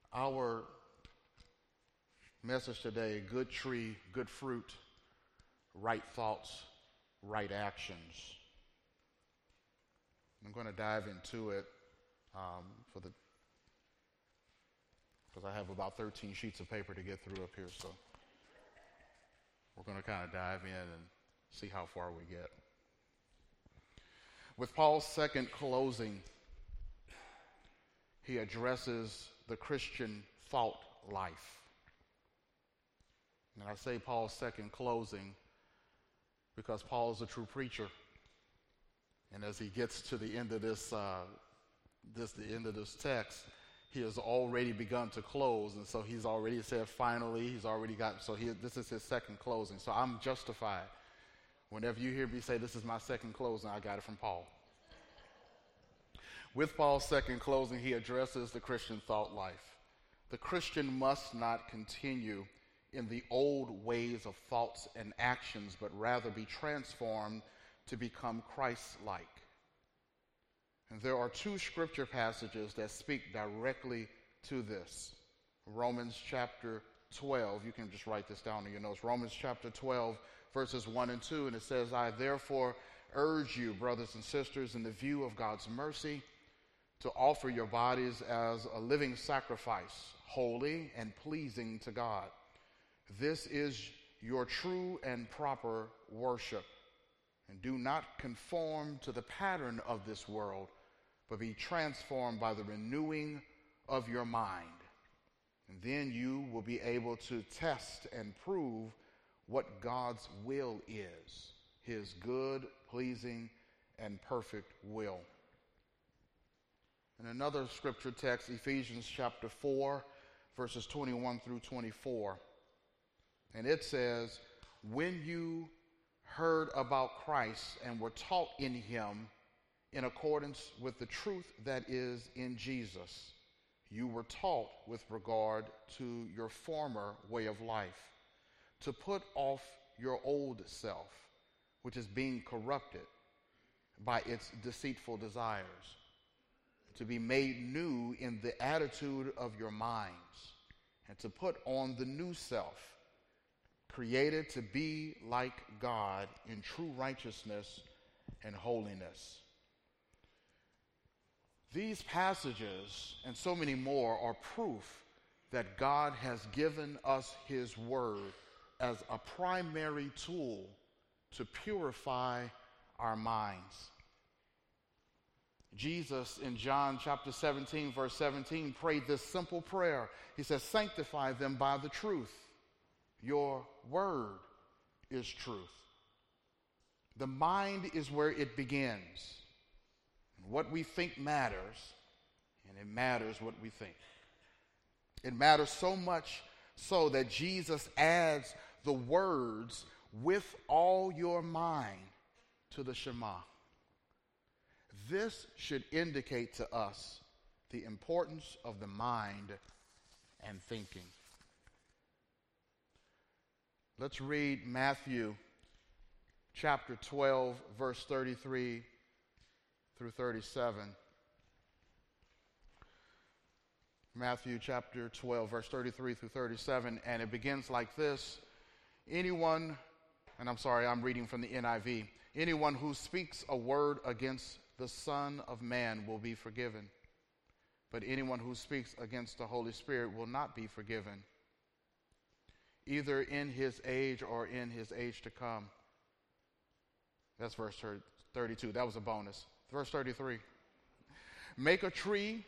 Our message today: good tree, good fruit, right thoughts, right actions. I'm going to dive into it for the because I have about 13 sheets of paper to get through up here, so we're going to kind of dive in and see how far we get. With Paul's second closing, he addresses the Christian thought life. And I say Paul's second closing because Paul is a true preacher. And as he gets to the end of this text, he has already begun to close, and so he's already said finally. He's already got this is his second closing. So I'm justified. Whenever you hear me say this is my second closing, I got it from Paul. With Paul's second closing, he addresses the Christian thought life. The Christian must not continue in the old ways of thoughts and actions, but rather be transformed to become Christ-like. And there are two scripture passages that speak directly to this. Romans chapter 12, you can just write this down in your notes. Romans chapter 12, verses 1 and 2, and it says, I therefore urge you, brothers and sisters, in the view of God's mercy, to offer your bodies as a living sacrifice, holy and pleasing to God. This is your true and proper worship. And do not conform to the pattern of this world, but be transformed by the renewing of your mind. And then you will be able to test and prove what God's will is, his good, pleasing, and perfect will. In another scripture text, Ephesians chapter 4, verses 21 through 24. And it says, when you heard about Christ and were taught in him in accordance with the truth that is in Jesus, you were taught with regard to your former way of life, to put off your old self, which is being corrupted by its deceitful desires, to be made new in the attitude of your minds, and to put on the new self, created to be like God in true righteousness and holiness. These passages and so many more are proof that God has given us his word as a primary tool to purify our minds. Jesus in John chapter 17, verse 17, prayed this simple prayer. He says, sanctify them by the truth. Your word is truth. The mind is where it begins. And what we think matters, and it matters what we think. It matters so much so that Jesus adds the words, with all your mind, to the Shema. This should indicate to us the importance of the mind and thinking. Let's read Matthew chapter 12, verse 33 through 37. Matthew chapter 12, verse 33 through 37, and it begins like this. Anyone, and I'm reading from the NIV, anyone who speaks a word against the Son of Man will be forgiven, but anyone who speaks against the Holy Spirit will not be forgiven, either in his age or in his age to come. That's verse 32. That was a bonus. Verse 33. Make a tree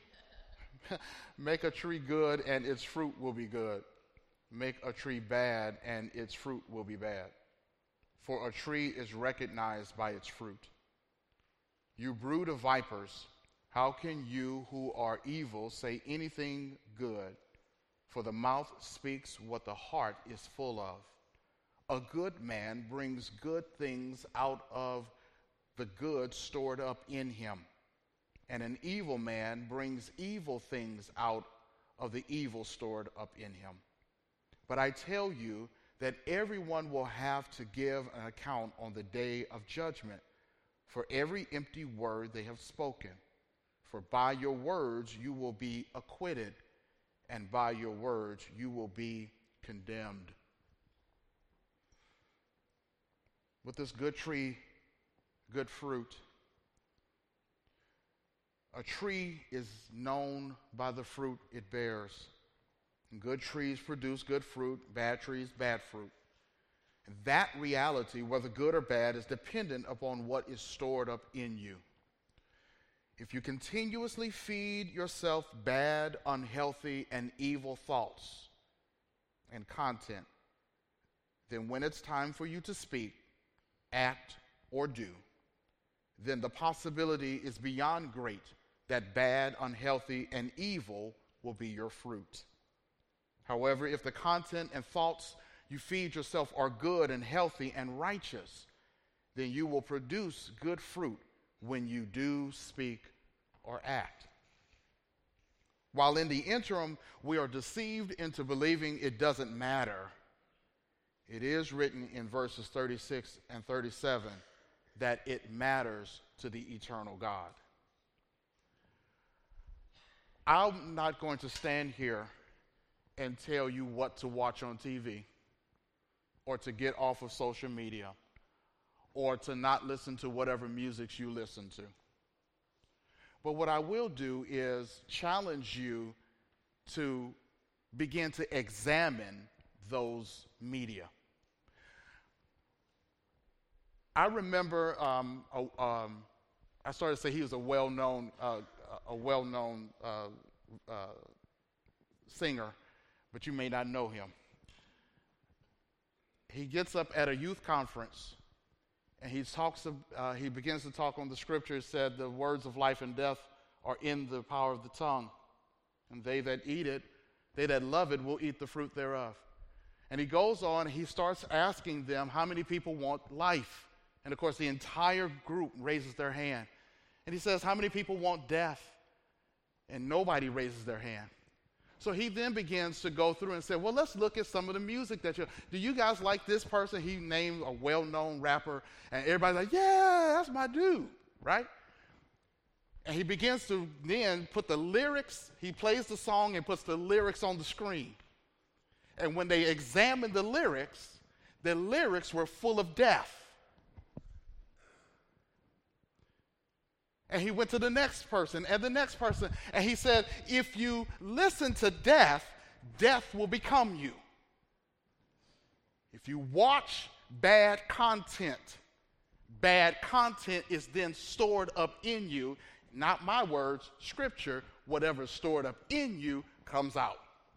good, and its fruit will be good. Make a tree bad, and its fruit will be bad. For a tree is recognized by its fruit. You brood of vipers, how can you who are evil say anything good? For the mouth speaks what the heart is full of. A good man brings good things out of the good stored up in him, and an evil man brings evil things out of the evil stored up in him. But I tell you that everyone will have to give an account on the day of judgment for every empty word they have spoken. For by your words you will be acquitted, and by your words you will be condemned. With this good tree, good fruit, a tree is known by the fruit it bears. Good trees produce good fruit, bad trees, bad fruit. That reality, whether good or bad, is dependent upon what is stored up in you. If you continuously feed yourself bad, unhealthy, and evil thoughts and content, then when it's time for you to speak, act, or do, then the possibility is beyond great that bad, unhealthy, and evil will be your fruit. However, if the content and thoughts you feed yourself are good and healthy and righteous, then you will produce good fruit when you do speak or act. While in the interim, we are deceived into believing it doesn't matter, it is written in verses 36 and 37 that it matters to the eternal God. I'm not going to stand here and tell you what to watch on TV, or to get off of social media, or to not listen to whatever music you listen to. But what I will do is challenge you to begin to examine those media. I remember I started to say he was a well-known singer, but you may not know him. He gets up at a youth conference and he begins to talk on the scripture. It said the words of life and death are in the power of the tongue, and they that eat it, they that love it will eat the fruit thereof. And he goes on, he starts asking them how many people want life. And of course the entire group raises their hand. And he says, how many people want death? And nobody raises their hand. So he then begins to go through and say, well, let's look at some of the music do you guys like this person? He named a well-known rapper, and everybody's like, yeah, that's my dude, right? And he begins to then put the lyrics, he plays the song and puts the lyrics on the screen. And when they examined the lyrics were full of death. And he went to the next person and the next person. And he said, if you listen to death, death will become you. If you watch bad content is then stored up in you. Not my words, scripture. Whatever's stored up in you comes out.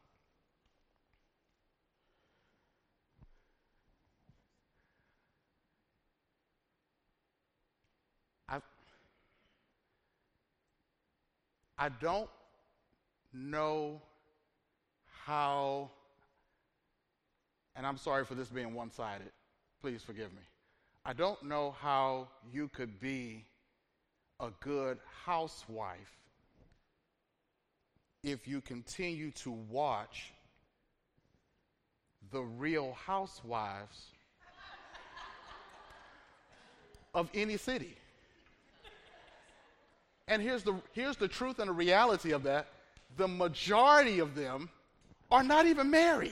I don't know how, and I'm sorry for this being one-sided. Please forgive me. I don't know how you could be a good housewife if you continue to watch The Real Housewives of any city. And here's the truth and the reality of that. The majority of them are not even married.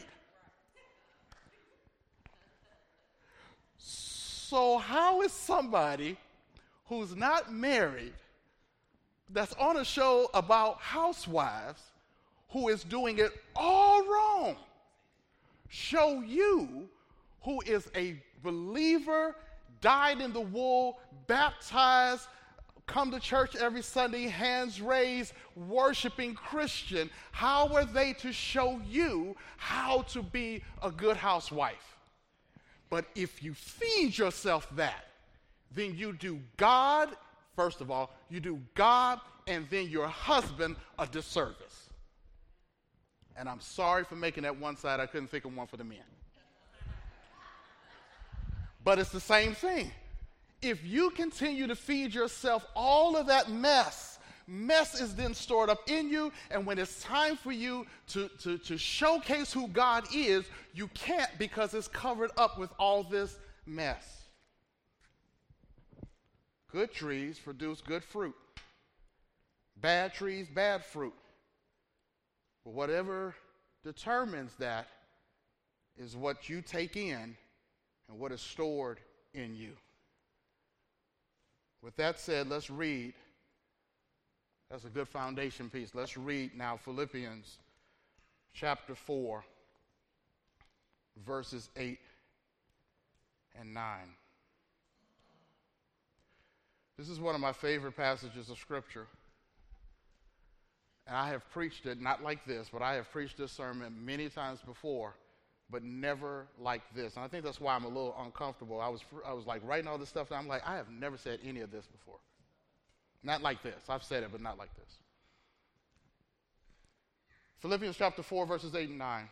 So how is somebody who's not married, that's on a show about housewives, who is doing it all wrong, show you, who is a believer, dyed in the wool, baptized, come to church every Sunday, hands raised, worshiping Christian, how are they to show you how to be a good housewife? But if you feed yourself that, then you do God, first of all, you do God and then your husband a disservice. And I'm sorry for making that one side. I couldn't think of one for the men. But it's the same thing. If you continue to feed yourself all of that mess is then stored up in you, and when it's time for you to showcase who God is, you can't because it's covered up with all this mess. Good trees produce good fruit. Bad trees, bad fruit. But whatever determines that is what you take in and what is stored in you. With that said, let's read. That's a good foundation piece. Let's read now Philippians chapter 4, verses 8 and 9. This is one of my favorite passages of Scripture. And I have preached it, not like this, but I have preached this sermon many times before, but never like this. And I think that's why I'm a little uncomfortable. I was like writing all this stuff, and I'm like, I have never said any of this before. Not like this. I've said it, but not like this. Philippians chapter 4, verses 8 and 9.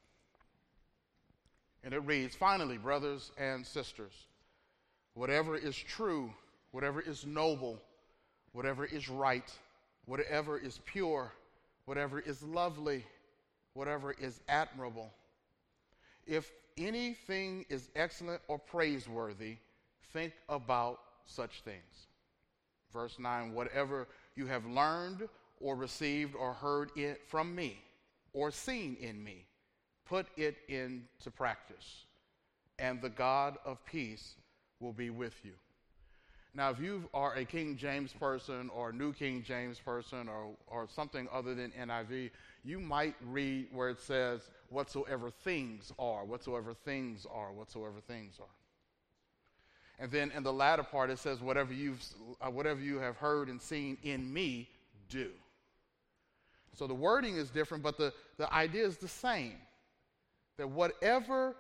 And it reads, "Finally, brothers and sisters, whatever is true, whatever is noble, whatever is right, whatever is pure, whatever is lovely, whatever is admirable, if anything is excellent or praiseworthy, think about such things." Verse 9, "Whatever you have learned or received or heard it from me or seen in me, put it into practice, and the God of peace will be with you." Now, if you are a King James person or a New King James person or something other than NIV, you might read where it says, "whatsoever things are, whatsoever things are, whatsoever things are." And then in the latter part, it says, whatever you have heard and seen in me, do. So the wording is different, but the idea is the same. That whatever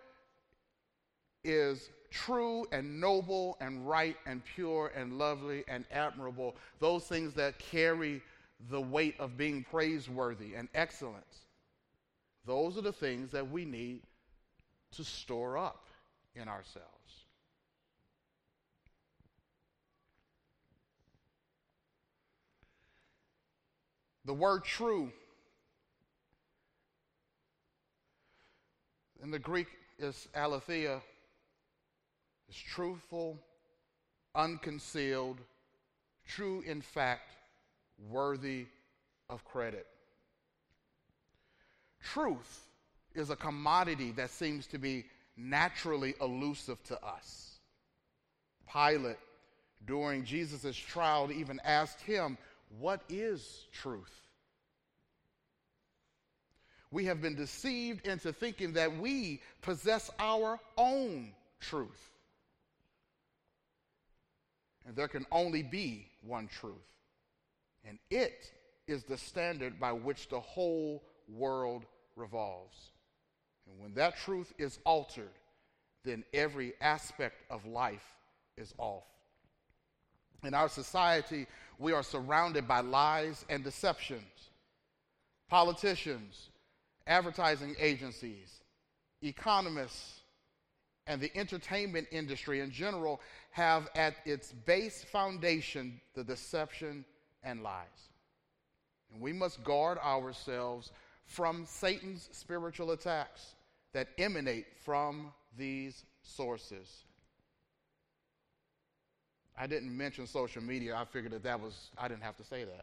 is true and noble and right and pure and lovely and admirable, those things that carry the weight of being praiseworthy and excellent, those are the things that we need to store up in ourselves. The word true in the Greek is aletheia. It's truthful, unconcealed, true in fact, worthy of credit. Truth is a commodity that seems to be naturally elusive to us. Pilate, during Jesus' trial, even asked him, "What is truth?" We have been deceived into thinking that we possess our own truth. And there can only be one truth. And it is the standard by which the whole world revolves. And when that truth is altered, then every aspect of life is off. In our society, we are surrounded by lies and deceptions. Politicians, advertising agencies, economists, and the entertainment industry in general have at its base foundation the deception and lies. And we must guard ourselves from Satan's spiritual attacks that emanate from these sources. I didn't mention social media. I figured I didn't have to say that.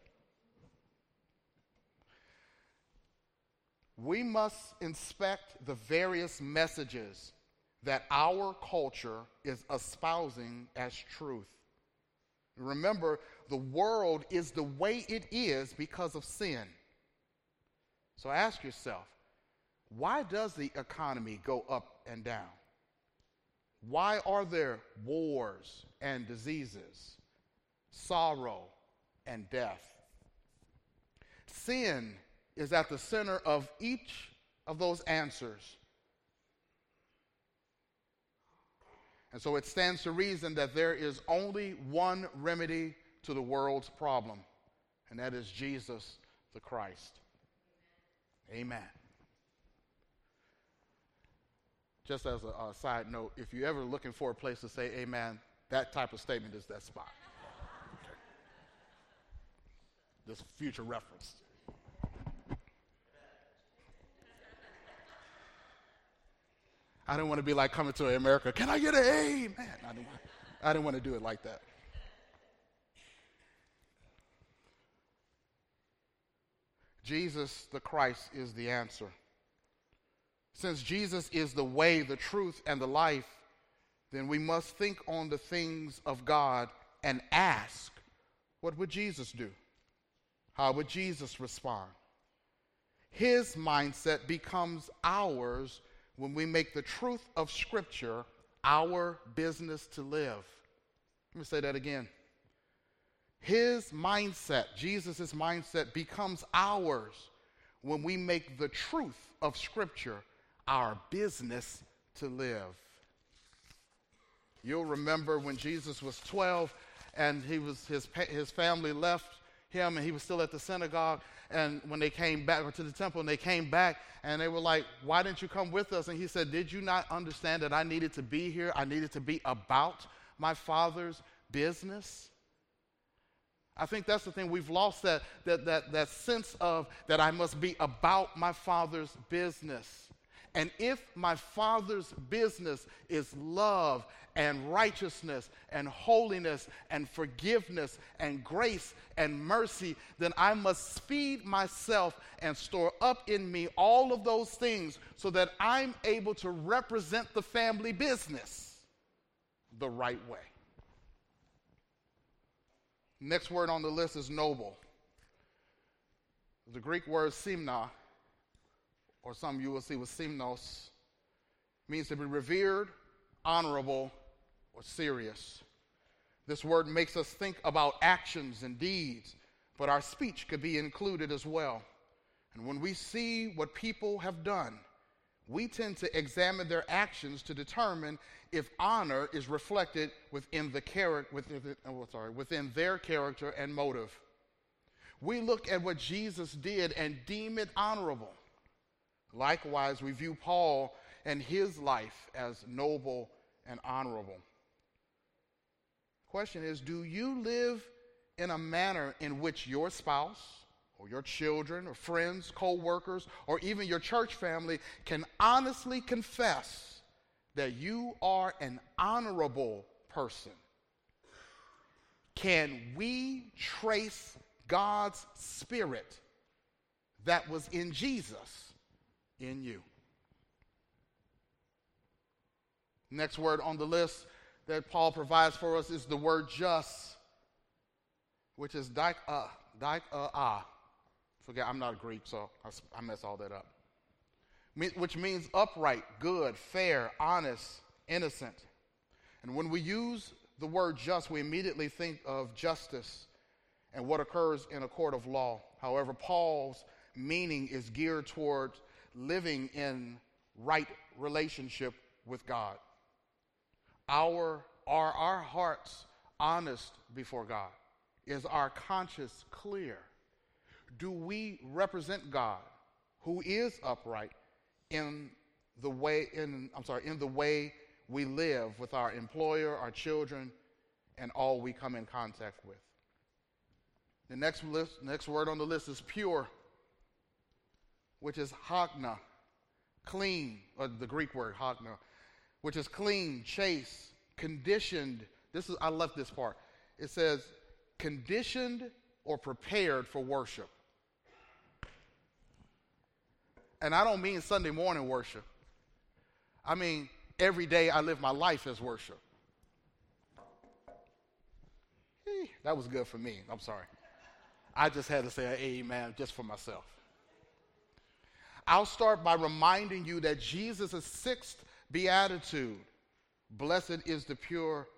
We must inspect the various messages that our culture is espousing as truth. Remember, the world is the way it is because of sin. So ask yourself, why does the economy go up and down? Why are there wars and diseases, sorrow and death? Sin is at the center of each of those answers. And so it stands to reason that there is only one remedy to the world's problem, and that is Jesus the Christ. Amen. Just as a side note, if you're ever looking for a place to say amen, that type of statement is that spot. Okay. This future reference. I didn't want to be like Coming to America. Can I get an amen? I didn't want to do it like that. Jesus the Christ is the answer. Since Jesus is the way, the truth, and the life, then we must think on the things of God and ask, what would Jesus do? How would Jesus respond? His mindset becomes ours when we make the truth of Scripture our business to live. Let me say that again. His mindset, Jesus' mindset, becomes ours when we make the truth of Scripture our business to live. You'll remember when Jesus was 12 and his family left him and he was still at the synagogue, and when they came back or to the temple and they came back and they were like, why didn't you come with us? And he said, did you not understand that I needed to be here? I needed to be about my Father's business. I think that's the thing. We've lost that sense of that I must be about my Father's business. And if my Father's business is love and righteousness and holiness and forgiveness and grace and mercy, then I must feed myself and store up in me all of those things so that I'm able to represent the family business the right way. Next word on the list is noble. The Greek word simna, or some you will see with simnos, means to be revered, honorable, or serious. This word makes us think about actions and deeds, but our speech could be included as well. And when we see what people have done, we tend to examine their actions to determine if honor is reflected within their character and motive. We look at what Jesus did and deem it honorable. Likewise, we view Paul and his life as noble and honorable. Question is, do you live in a manner in which your spouse or your children or friends, co-workers, or even your church family can honestly confess that you are an honorable person? Can we trace God's Spirit that was in Jesus in you? Next word on the list that Paul provides for us is the word just, which is dikah. Forget, I'm not Greek, so I mess all that up. Which means upright, good, fair, honest, innocent. And when we use the word just, we immediately think of justice and what occurs in a court of law. However, Paul's meaning is geared toward living in right relationship with God. Are our hearts honest before God? Is our conscience clear? Do we represent God, who is upright, in the way we live with our employer, our children, and all we come in contact with? The next word on the list is pure, which is hagna, clean, or the Greek word hagna, which is clean, chaste, conditioned. I love this part. It says conditioned or prepared for worship. And I don't mean Sunday morning worship. I mean every day I live my life as worship. That was good for me. I'm sorry. I just had to say an amen just for myself. I'll start by reminding you that Jesus' sixth beatitude, blessed is the pure.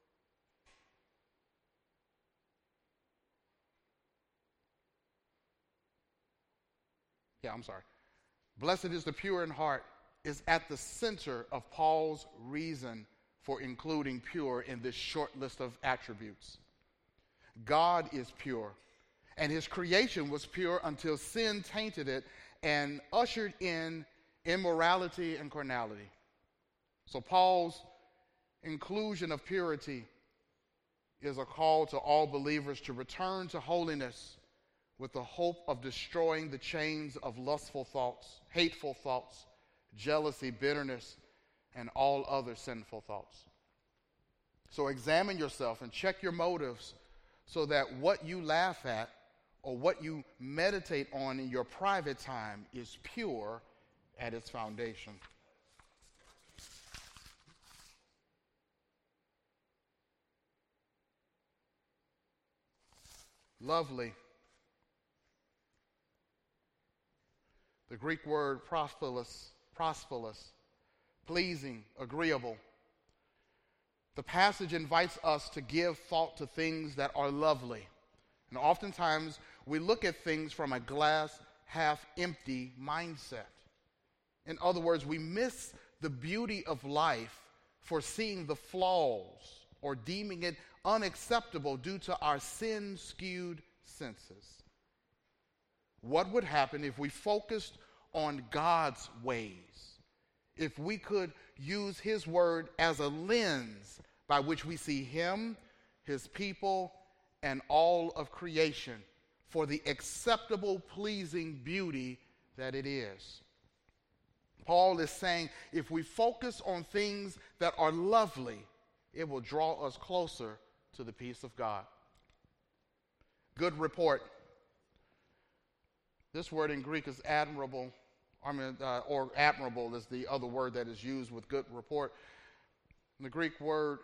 Blessed is the pure in heart is at the center of Paul's reason for including pure in this short list of attributes. God is pure, and his creation was pure until sin tainted it and ushered in immorality and carnality. So Paul's inclusion of purity is a call to all believers to return to holiness with the hope of destroying the chains of lustful thoughts, hateful thoughts, jealousy, bitterness, and all other sinful thoughts. So examine yourself and check your motives so that what you laugh at or what you meditate on in your private time is pure at its foundation. Lovely. The Greek word prosperous, pleasing, agreeable. The passage invites us to give thought to things that are lovely. And oftentimes we look at things from a glass half empty mindset. In other words, we miss the beauty of life for seeing the flaws or deeming it unacceptable due to our sin-skewed senses. What would happen if we focused on God's ways? If we could use His word as a lens by which we see Him, His people, and all of creation for the acceptable, pleasing beauty that it is. Paul is saying if we focus on things that are lovely, it will draw us closer to the peace of God. Good report. This word in Greek is admirable, or admirable is the other word that is used with good report. The Greek word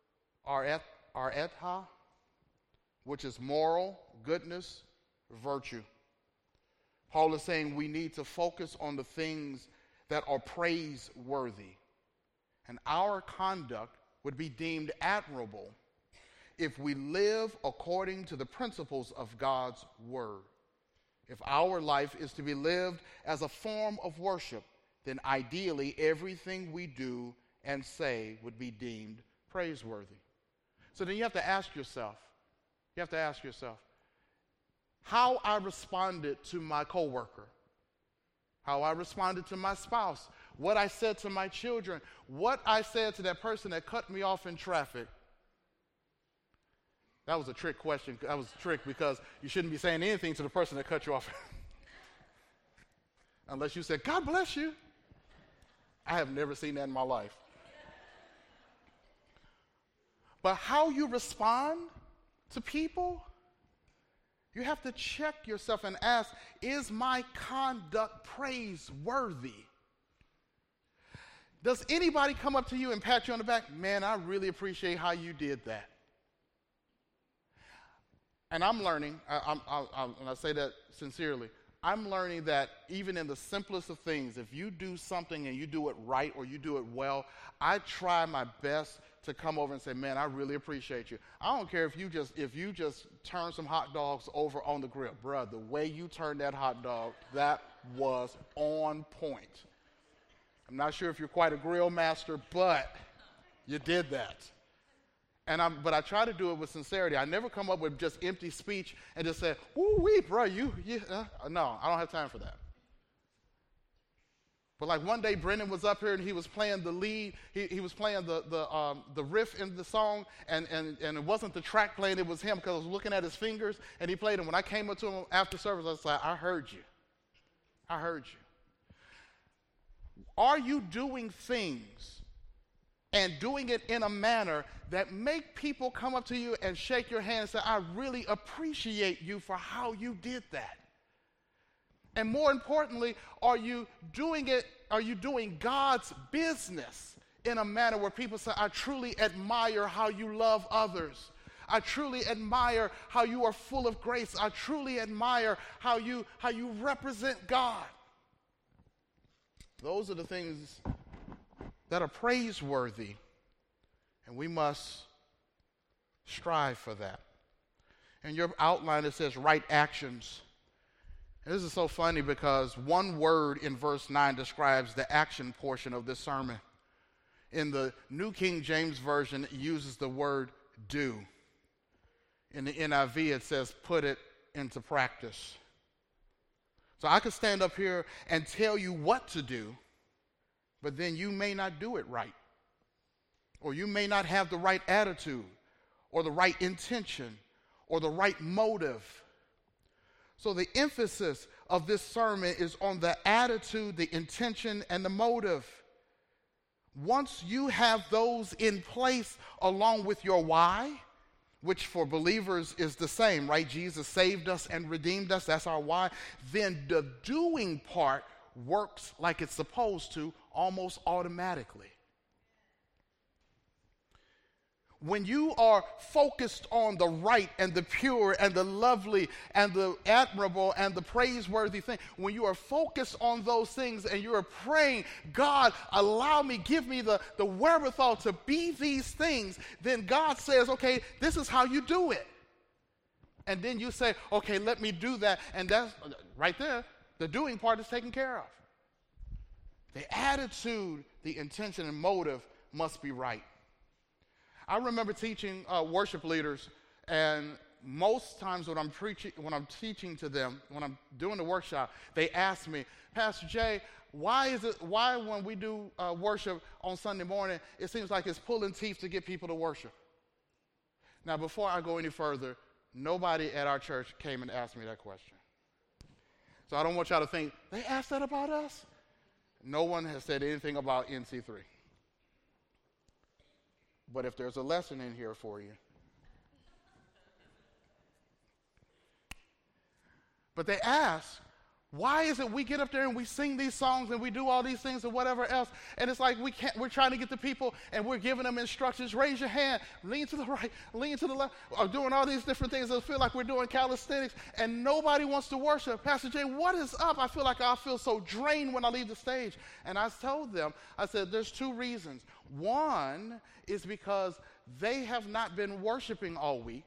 areta, which is moral, goodness, virtue. Paul is saying we need to focus on the things that are praiseworthy. And our conduct would be deemed admirable if we live according to the principles of God's word. If our life is to be lived as a form of worship, then ideally everything we do and say would be deemed praiseworthy. So then you have to ask yourself, how I responded to my coworker, how I responded to my spouse, what I said to my children, what I said to that person that cut me off in traffic. That was a trick question. That was a trick because you shouldn't be saying anything to the person that cut you off. Unless you said, God bless you. I have never seen that in my life. But how you respond to people, you have to check yourself and ask, is my conduct praiseworthy? Does anybody come up to you and pat you on the back? Man, I really appreciate how you did that. And I'm learning, and I say that sincerely, I'm learning that even in the simplest of things, if you do something and you do it right or you do it well, I try my best to come over and say, man, I really appreciate you. I don't care if you just turn some hot dogs over on the grill. Bruh, the way you turned that hot dog, that was on point. I'm not sure if you're quite a grill master, but you did that. But I try to do it with sincerity. I never come up with just empty speech and just say, "Ooh-wee, bro, no, I don't have time for that." But like one day, Brendan was up here and he was playing the lead. He was playing the riff in the song, and it wasn't the track playing, it was him because I was looking at his fingers, and he played. And when I came up to him after service, I was like, I heard you. I heard you. Are you doing things and doing it in a manner that make people come up to you and shake your hand and say, I really appreciate you for how you did that? And more importantly, are you doing God's business in a manner where people say, I truly admire how you love others. I truly admire how you are full of grace. I truly admire how you represent God. Those are the things that are praiseworthy, and we must strive for that. In your outline, it says right actions. And this is so funny because one word in verse 9 describes the action portion of this sermon. In the New King James Version, it uses the word do. In the NIV, it says put it into practice. So I could stand up here and tell you what to do, but then you may not do it right. Or you may not have the right attitude, or the right intention, or the right motive. So the emphasis of this sermon is on the attitude, the intention, and the motive. Once you have those in place along with your why, which for believers is the same, right? Jesus saved us and redeemed us. That's our why. Then the doing part works like it's supposed to almost automatically. When you are focused on the right and the pure and the lovely and the admirable and the praiseworthy thing, when you are focused on those things and you are praying, God, allow me, give me the wherewithal to be these things, then God says, okay, this is how you do it. And then you say, okay, let me do that. And that's right there, the doing part is taken care of. The attitude, the intention, and motive must be right. I remember teaching worship leaders, and most times when I'm teaching to them, when I'm doing the workshop, they ask me, Pastor Jay, why when we do worship on Sunday morning, it seems like it's pulling teeth to get people to worship? Now, before I go any further, nobody at our church came and asked me that question. So I don't want y'all to think, they asked that about us? No one has said anything about NC3. But if there's a lesson in here for you. But they ask, why is it we get up there and we sing these songs and we do all these things and whatever else, and it's like we're trying to get the people and we're giving them instructions, raise your hand, lean to the right, lean to the left, or doing all these different things that feel like we're doing calisthenics, and nobody wants to worship. Pastor Jay, what is up? I feel so drained when I leave the stage. And I told them, I said, there's two reasons. One is because they have not been worshiping all week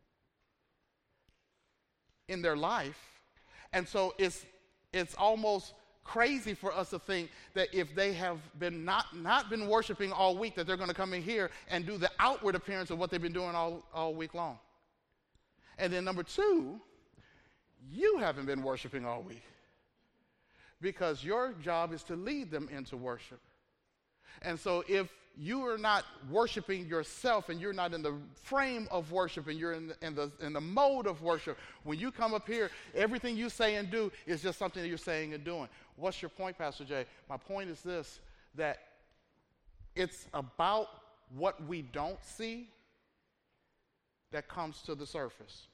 in their life, and so it's almost crazy for us to think that if they have been not been worshiping all week, that they're going to come in here and do the outward appearance of what they've been doing all week long. And then number two, you haven't been worshiping all week because your job is to lead them into worship. And so if you are not worshiping yourself and you're not in the frame of worship and you're in the mode of worship, when you come up here, everything you say and do is just something that you're saying and doing. What's your point, Pastor Jay? My point is this, that it's about what we don't see that comes to the surface.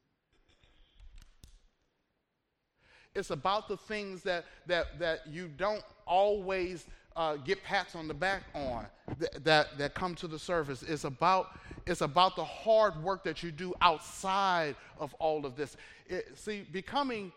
It's about the things that you don't always get pats on the back on that come to the surface. It's about the hard work that you do outside of all of this. Becoming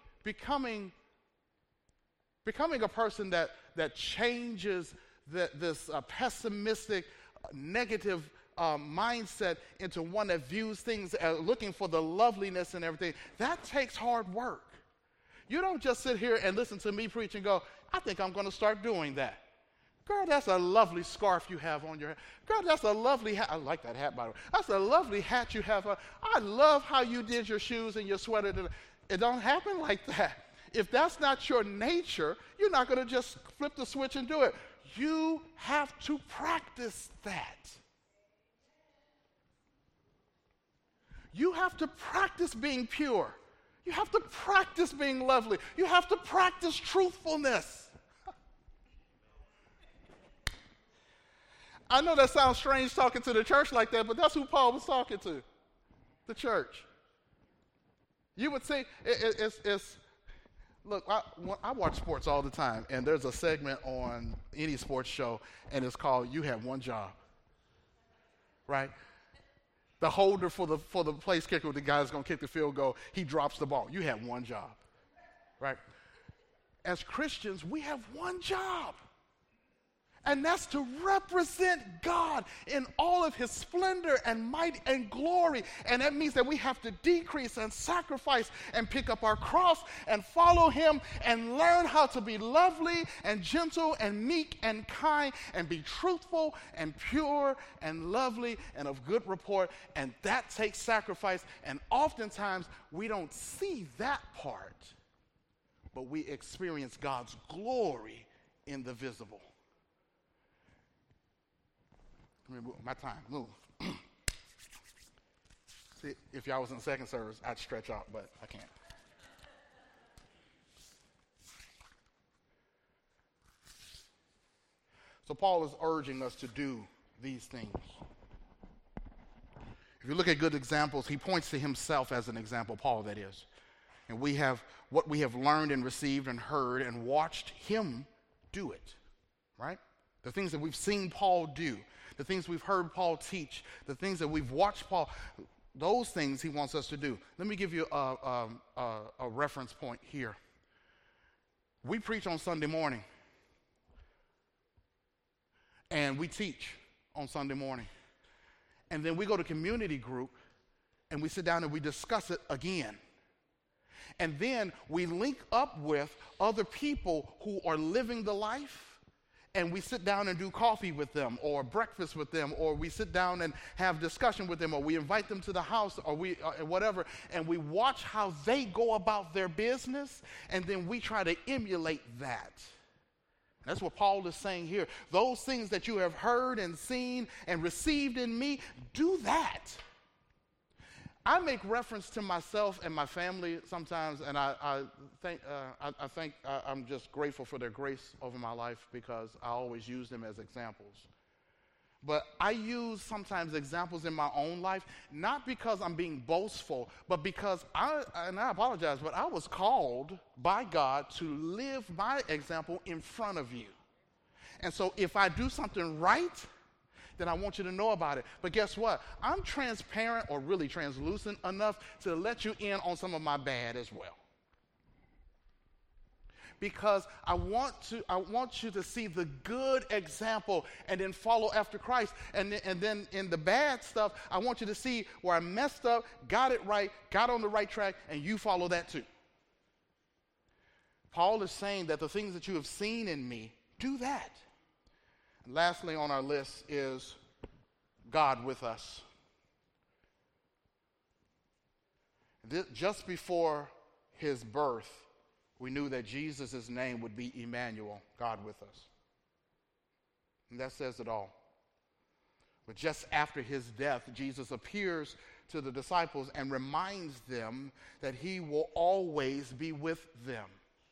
a person that changes this pessimistic, negative mindset into one that views things as looking for the loveliness and everything, that takes hard work. You don't just sit here and listen to me preach and go, I think I'm going to start doing that. Girl, that's a lovely scarf you have on your head. Girl, that's a lovely hat. I like that hat, by the way. That's a lovely hat you have on. I love how you did your shoes and your sweater. It don't happen like that. If that's not your nature, you're not going to just flip the switch and do it. You have to practice that. You have to practice being pure. You have to practice being lovely. You have to practice truthfulness. I know that sounds strange talking to the church like that, but that's who Paul was talking to, the church. You would say, look, I watch sports all the time, and there's a segment on any sports show, and it's called You Have One Job, right? The holder for the place kicker, the guy that's going to kick the field goal, he drops the ball. You have one job, right? As Christians, we have one job. And that's to represent God in all of his splendor and might and glory. And that means that we have to decrease and sacrifice and pick up our cross and follow him and learn how to be lovely and gentle and meek and kind and be truthful and pure and lovely and of good report. And that takes sacrifice. And oftentimes we don't see that part, but we experience God's glory in the visible. My time, move. See, if y'all was in the second service, I'd stretch out, but I can't. So Paul is urging us to do these things. If you look at good examples, he points to himself as an example, Paul that is. And we have what we have learned and received and heard and watched him do it, right? The things that we've seen Paul do, the things we've heard Paul teach, the things that we've watched Paul, those things he wants us to do. Let me give you a reference point here. We preach on Sunday morning, and we teach on Sunday morning. And then we go to community group, and we sit down and we discuss it again. And then we link up with other people who are living the life, and we sit down and do coffee with them or breakfast with them, or we sit down and have discussion with them, or we invite them to the house, or we whatever, and we watch how they go about their business, and then we try to emulate that. That's what Paul is saying here. Those things that you have heard and seen and received in me, do that. I make reference to myself and my family sometimes, and I think I'm just grateful for their grace over my life because I always use them as examples. But I use sometimes examples in my own life, not because I'm being boastful, but because I apologize, but I was called by God to live my example in front of you. And so if I do something right, then I want you to know about it. But guess what? I'm transparent or really translucent enough to let you in on some of my bad as well. Because I want you to see the good example and then follow after Christ. And then in the bad stuff, I want you to see where I messed up, got it right, got on the right track, and you follow that too. Paul is saying that the things that you have seen in me, do that. And lastly on our list is God with us. Just before his birth, we knew that Jesus' name would be Emmanuel, God with us. And that says it all. But just after his death, Jesus appears to the disciples and reminds them that he will always be with them.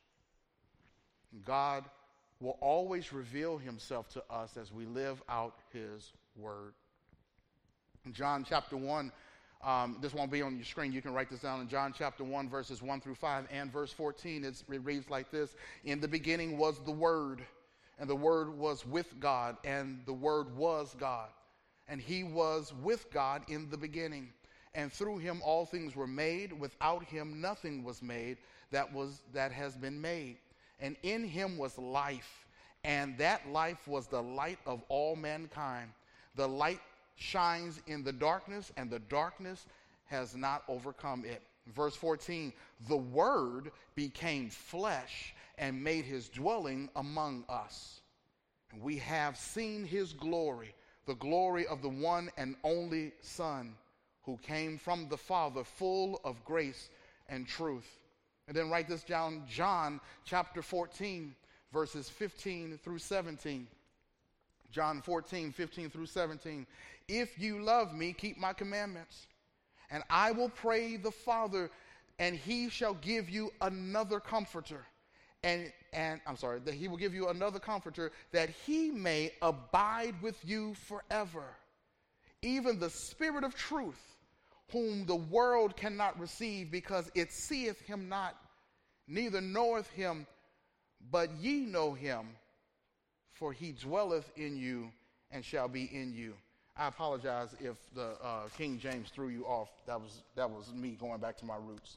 God will always reveal himself to us as we live out his word. In John chapter 1, this won't be on your screen. You can write this down in John chapter 1, verses 1 through 5 and verse 14. It reads like this. In the beginning was the Word, and the Word was with God, and the Word was God. And he was with God in the beginning. And through him all things were made. Without him nothing was made that has been made. And in him was life, and that life was the light of all mankind. The light shines in the darkness, and the darkness has not overcome it. Verse 14, the Word became flesh and made his dwelling among us. And we have seen his glory, the glory of the one and only Son, who came from the Father, full of grace and truth. And then write this down, John chapter 14, verses 15 through 17. John 14, 15 through 17. If you love me, keep my commandments. And I will pray the Father, and he shall give you another comforter. That he will give you another comforter, that he may abide with you forever. Even the Spirit of truth, whom the world cannot receive, because it seeth him not, neither knoweth him, but ye know him, for he dwelleth in you and shall be in you. I apologize if the King James threw you off. That was me going back to my roots.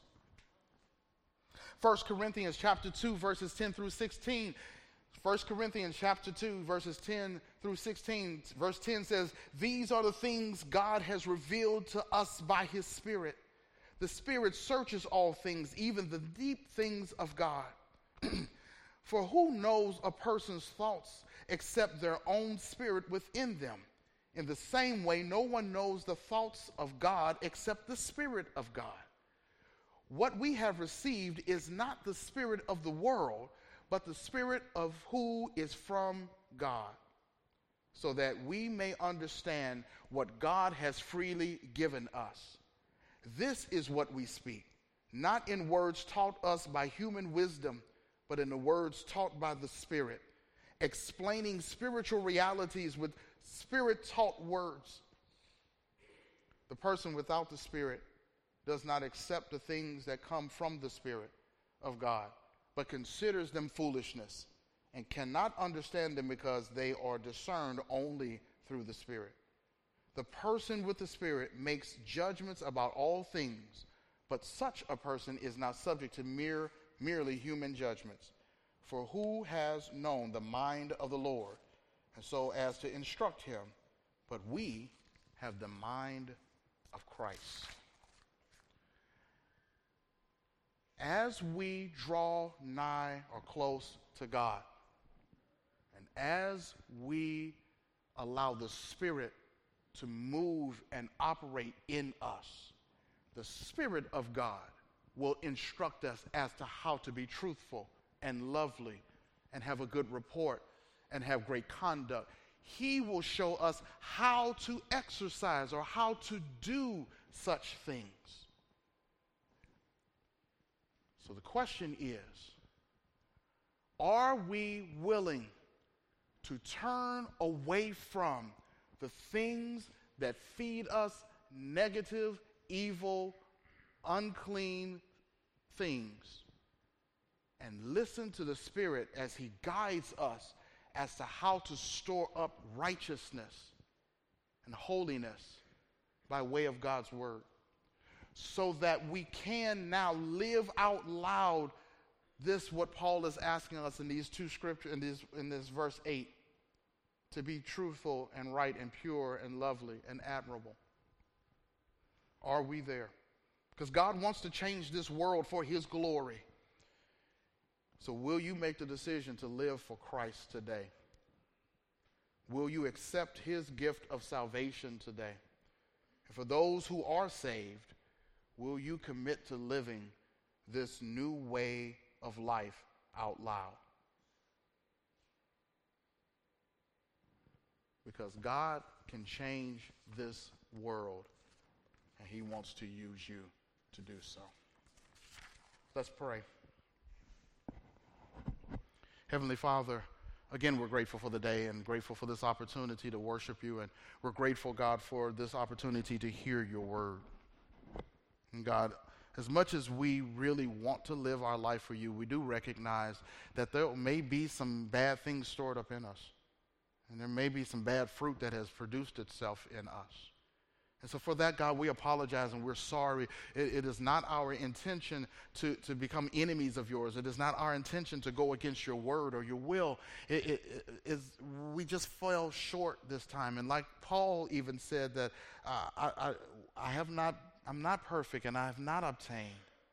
1 Corinthians chapter 2, verses 10 through 16. 1 Corinthians chapter 2, verses 10 through 16. Verse 10 says, these are the things God has revealed to us by his Spirit. The Spirit searches all things, even the deep things of God. For who knows a person's thoughts except their own spirit within them? In the same way, no one knows the thoughts of God except the Spirit of God. What we have received is not the spirit of the world, but the Spirit of who is from God, so that we may understand what God has freely given us. This is what we speak, not in words taught us by human wisdom, but in the words taught by the Spirit, explaining spiritual realities with Spirit-taught words. The person without the Spirit does not accept the things that come from the Spirit of God, but considers them foolishness and cannot understand them because they are discerned only through the Spirit. The person with the Spirit makes judgments about all things, but such a person is not subject to merely human judgments. For who has known the mind of the Lord, and so as to instruct him? But we have the mind of Christ. As we draw nigh or close to God, and as we allow the Spirit to move and operate in us, the Spirit of God will instruct us as to how to be truthful and lovely and have a good report and have great conduct. He will show us how to exercise or how to do such things. So the question is, are we willing to turn away from the things that feed us negative, evil, unclean things, and listen to the Spirit as He guides us as to how to store up righteousness and holiness by way of God's Word, so that we can now live out loud this, what Paul is asking us in these two scriptures, in this verse 8, to be truthful and right and pure and lovely and admirable. Are we there? Because God wants to change this world for His glory. So will you make the decision to live for Christ today? Will you accept His gift of salvation today? And for those who are saved, will you commit to living this new way of life out loud? Because God can change this world, and He wants to use you to do so. Let's pray. Heavenly Father, again, we're grateful for the day and grateful for this opportunity to worship You, and we're grateful, God, for this opportunity to hear Your word. And God, as much as we really want to live our life for You, we do recognize that there may be some bad things stored up in us, and there may be some bad fruit that has produced itself in us. And so for that, God, we apologize and we're sorry. It is not our intention to become enemies of Yours. It is not our intention to go against Your word or Your will. We just fell short this time. And like Paul even said that I'm not perfect and I have not obtained.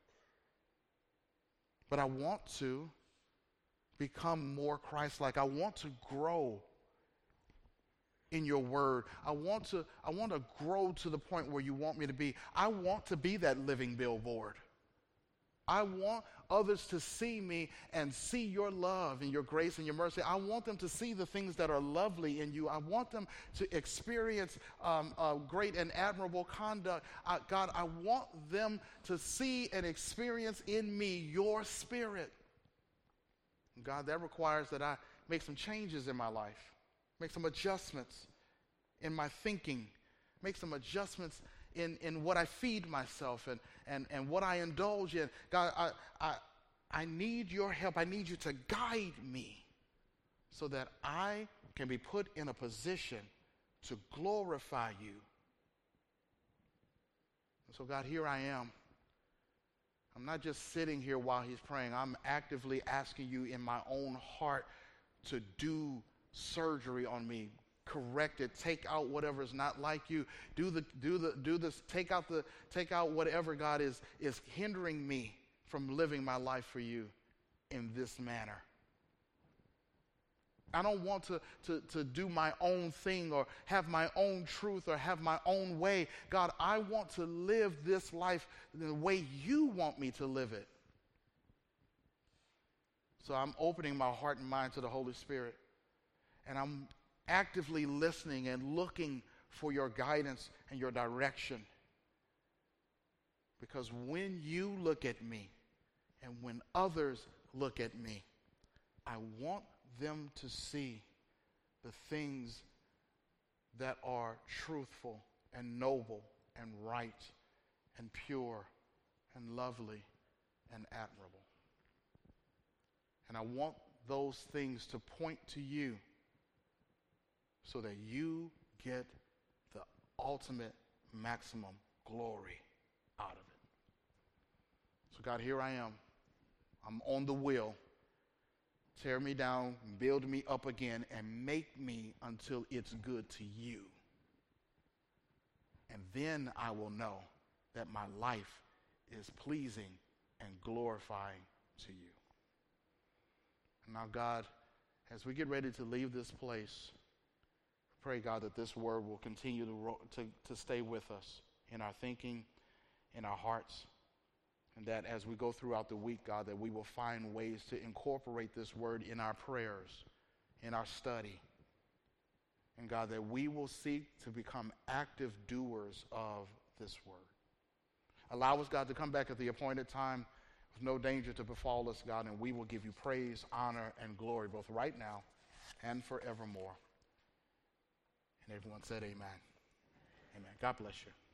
But I want to become more Christ-like. I want to grow in Your word. I want to grow to the point where You want me to be. I want to be that living billboard. I want others to see me and see Your love and Your grace and Your mercy. I want them to see the things that are lovely in You. I want them to experience great and admirable conduct. God, I want them to see and experience in me Your Spirit. God, that requires that I make some changes in my life. Make some adjustments in my thinking. Make some adjustments in what I feed myself and what I indulge in. God, I need Your help. I need You to guide me so that I can be put in a position to glorify You. And so, God, here I am. I'm not just sitting here while he's praying. I'm actively asking You in my own heart to do surgery on me, correct it, take out whatever is not like You, do this, take out whatever, God, is hindering me from living my life for You in this manner. I don't want to do my own thing or have my own truth or have my own way. God, I want to live this life the way You want me to live it. So I'm opening my heart and mind to the Holy Spirit. And I'm actively listening and looking for Your guidance and Your direction. Because when You look at me and when others look at me, I want them to see the things that are truthful and noble and right and pure and lovely and admirable. And I want those things to point to you so that you get the ultimate maximum glory out of it. So God, here I am. I'm on the wheel. Tear me down, build me up again, and make me until it's good to you. And then I will know that my life is pleasing and glorifying to you. And now, God, as we get ready to leave this place, pray, God, that this word will continue to stay with us in our thinking, in our hearts, and that as we go throughout the week, God, that we will find ways to incorporate this word in our prayers, in our study, and God, that we will seek to become active doers of this word. Allow us, God, to come back at the appointed time with no danger to befall us, God, and we will give you praise, honor, and glory both right now and forevermore. And everyone said amen. Amen. God bless you.